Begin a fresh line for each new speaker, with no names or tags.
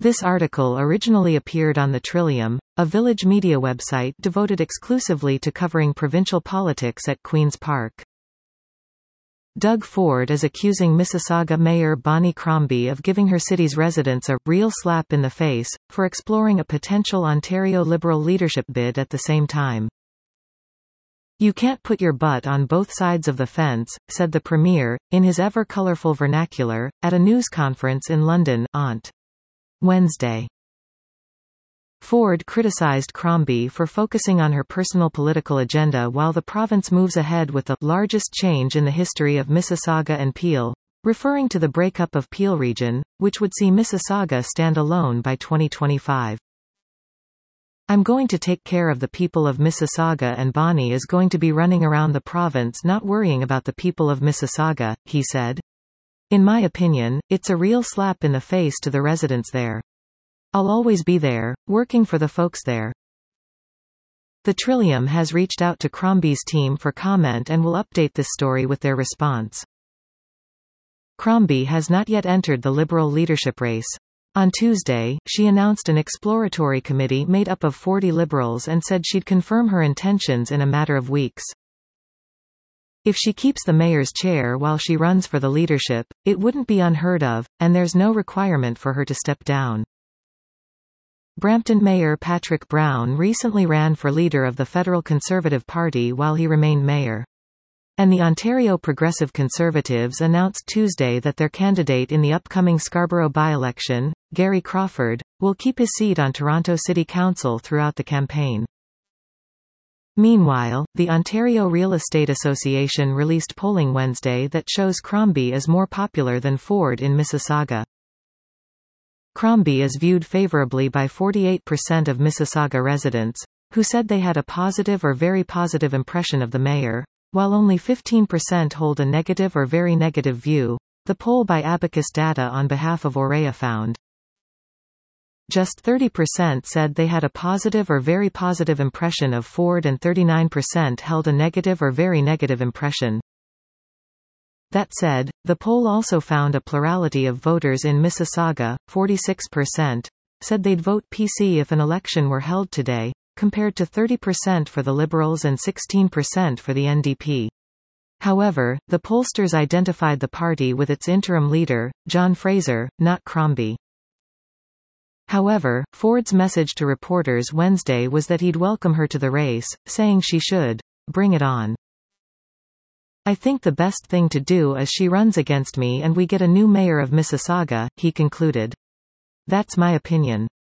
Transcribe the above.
This article originally appeared on the Trillium, a Village media website devoted exclusively to covering provincial politics at Queen's Park. Doug Ford is accusing Mississauga Mayor Bonnie Crombie of giving her city's residents a real slap in the face for exploring a potential Ontario Liberal leadership bid at the same time. "You can't put your butt on both sides of the fence," said the Premier, in his ever-colourful vernacular, at a news conference in London on Wednesday. Ford criticised Crombie for focusing on her personal political agenda while the province moves ahead with the largest change in the history of Mississauga and Peel, referring to the breakup of Peel Region, which would see Mississauga stand alone by 2025. "I'm going to take care of the people of Mississauga and Bonnie is going to be running around the province not worrying about the people of Mississauga," he said. "In my opinion, it's a real slap in the face to the residents there. I'll always be there, working for the folks there." The Trillium has reached out to Crombie's team for comment and will update this story with their response. Crombie has not yet entered the Liberal leadership race. On Tuesday, she announced an exploratory committee made up of 40 Liberals and said she'd confirm her intentions in a matter of weeks. If she keeps the mayor's chair while she runs for the leadership, it wouldn't be unheard of, and there's no requirement for her to step down. Brampton Mayor Patrick Brown recently ran for leader of the Federal Conservative Party while he remained mayor. And the Ontario Progressive Conservatives announced Tuesday that their candidate in the upcoming Scarborough by-election, Gary Crawford, will keep his seat on Toronto City Council throughout the campaign. Meanwhile, the Ontario Real Estate Association released polling Wednesday that shows Crombie is more popular than Ford in Mississauga. Crombie is viewed favourably by 48% of Mississauga residents, who said they had a positive or very positive impression of the mayor, while only 15% hold a negative or very negative view, the poll by Abacus Data on behalf of Aurea found. Just 30% said they had a positive or very positive impression of Ford and 39% held a negative or very negative impression. That said, the poll also found a plurality of voters in Mississauga, 46%, said they'd vote PC if an election were held today, compared to 30% for the Liberals and 16% for the NDP. However, the pollsters identified the party with its interim leader, John Fraser, not Crombie. However, Ford's message to reporters Wednesday was that he'd welcome her to the race, saying she should bring it on. "I think the best thing to do is she runs against me and we get a new mayor of Mississauga," he concluded. "That's my opinion.